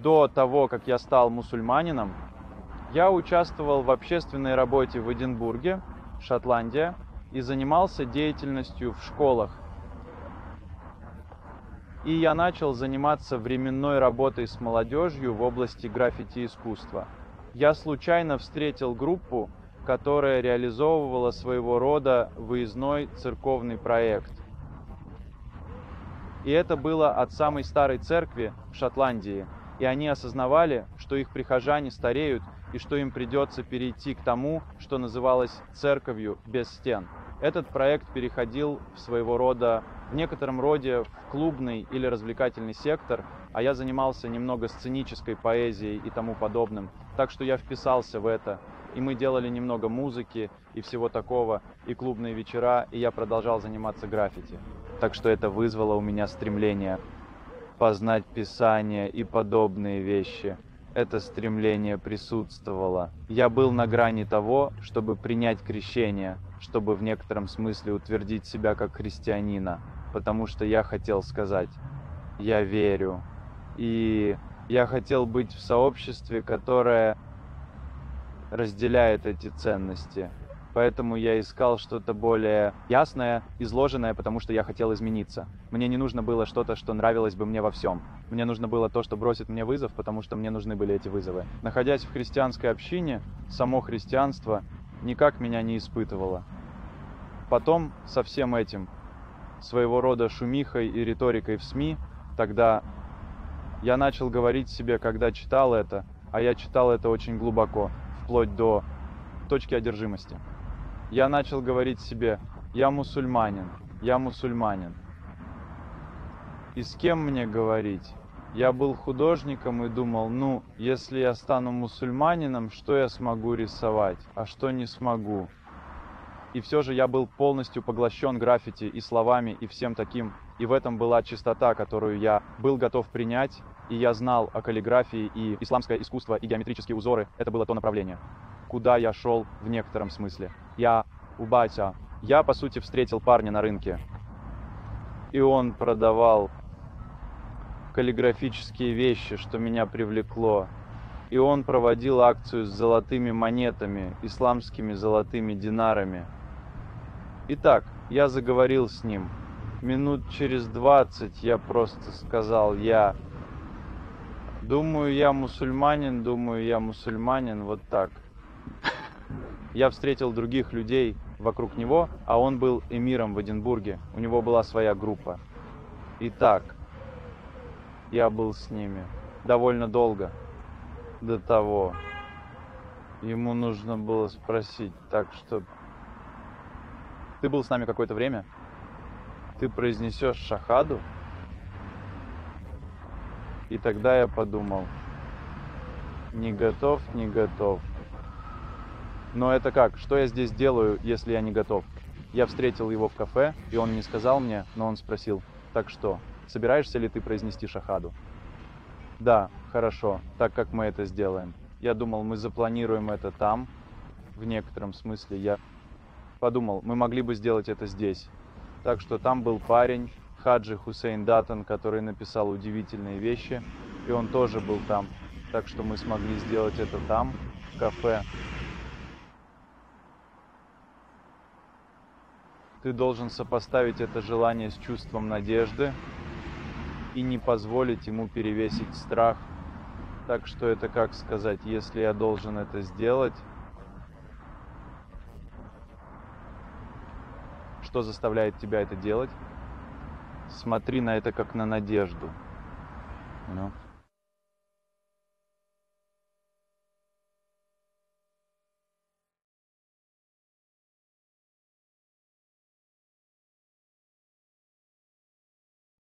до того, как я стал мусульманином, я участвовал в общественной работе в Эдинбурге, Шотландия, и занимался деятельностью в школах. И я начал заниматься временной работой с молодежью в области граффити-искусства. Я случайно встретил группу, которая реализовывала своего рода выездной церковный проект. И это было от самой старой церкви в Шотландии. И они осознавали, что их прихожане стареют и что им придется перейти к тому, что называлось церковью без стен. Этот проект переходил в своего рода, в некотором роде, в клубный или развлекательный сектор, а я занимался немного сценической поэзией и тому подобным. Так что я вписался в это, и мы делали немного музыки и всего такого, и клубные вечера, и я продолжал заниматься граффити. Так что это вызвало у меня стремление познать Писание и подобные вещи. Это стремление присутствовало. Я был на грани того, чтобы принять крещение, чтобы в некотором смысле утвердить себя как христианина, потому что я хотел сказать: я верю. И я хотел быть в сообществе, которое разделяет эти ценности. Поэтому я искал что-то более ясное, изложенное, потому что я хотел измениться. Мне не нужно было что-то, что нравилось бы мне во всем. Мне нужно было то, что бросит мне вызов, потому что мне нужны были эти вызовы. Находясь в христианской общине, само христианство никак меня не испытывало. Потом со всем этим, своего рода шумихой и риторикой в СМИ, тогда я начал говорить себе, когда читал это, а я читал это очень глубоко, вплоть до точки одержимости. Я начал говорить себе: я мусульманин, я мусульманин. И с кем мне говорить? Я был художником и думал: ну, если я стану мусульманином, что я смогу рисовать, а что не смогу? И все же я был полностью поглощен граффити и словами, и всем таким. И в этом была чистота, которую я был готов принять. И я знал о каллиграфии, и исламское искусство, и геометрические узоры. Это было то направление, куда я шел в некотором смысле. Я по сути, встретил парня на рынке. И он продавал каллиграфические вещи, что меня привлекло. И он проводил акцию с золотыми монетами, исламскими золотыми динарами. Итак, я заговорил с ним. Минут через 20 я просто сказал: я думаю, я мусульманин, вот так. Я встретил других людей вокруг него, а он был эмиром в Эдинбурге. У него была своя группа. Итак, я был с ними довольно долго до того. Ему нужно было спросить: так что ты был с нами какое-то время? Ты произнесешь шахаду? И тогда я подумал: не готов, не готов. Но это как? Что я здесь делаю, если я не готов? Я встретил его в кафе, и он не сказал мне, но он спросил: так что, собираешься ли ты произнести шахаду? Да, хорошо, так как мы это сделаем. Я думал, мы запланируем это там, в некотором смысле. Я подумал, мы могли бы сделать это здесь. Так что там был парень, Хаджи Хусейн Датан, который написал удивительные вещи, и он тоже был там. Так что мы смогли сделать это там, в кафе. Ты должен сопоставить это желание с чувством надежды и не позволить ему перевесить страх. Так что это, как сказать, если я должен это сделать, что заставляет тебя это делать? Смотри на это как на надежду.